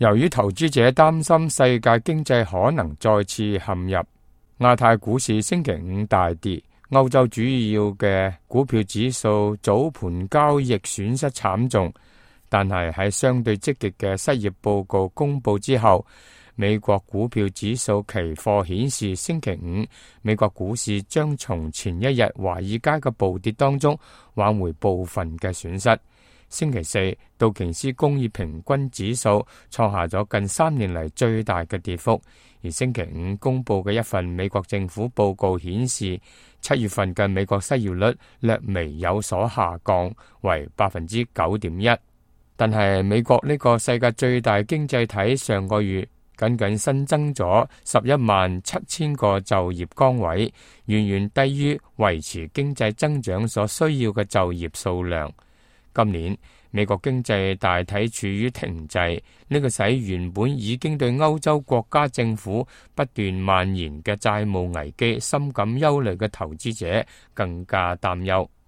由於投資者擔心世界經濟可能再次陷入，亞太股市星期五大跌。歐洲主要嘅股票指數早盤交易損失慘重，但係喺相對積極嘅失業報告公佈之後，美國股票指數期貨顯示星期五美國股市將從前一日華爾街嘅暴跌當中挽回部分嘅損失。星期四，道瓊斯工業平均指數創下咗近3年嚟最大嘅跌幅，而星期五公佈嘅一份美國政府報告顯示，7月份嘅美國失業率略微有所下降，為9.1%。但係美國呢個世界最大經濟體上個月僅僅新增咗117000個就業崗位，遠遠低於維持經濟增長所需要嘅就業數量。今年美國經濟大體處於停滯，呢個使原本已經對歐洲國家政府不斷蔓延嘅債務危機深感憂慮嘅投資者更加擔憂。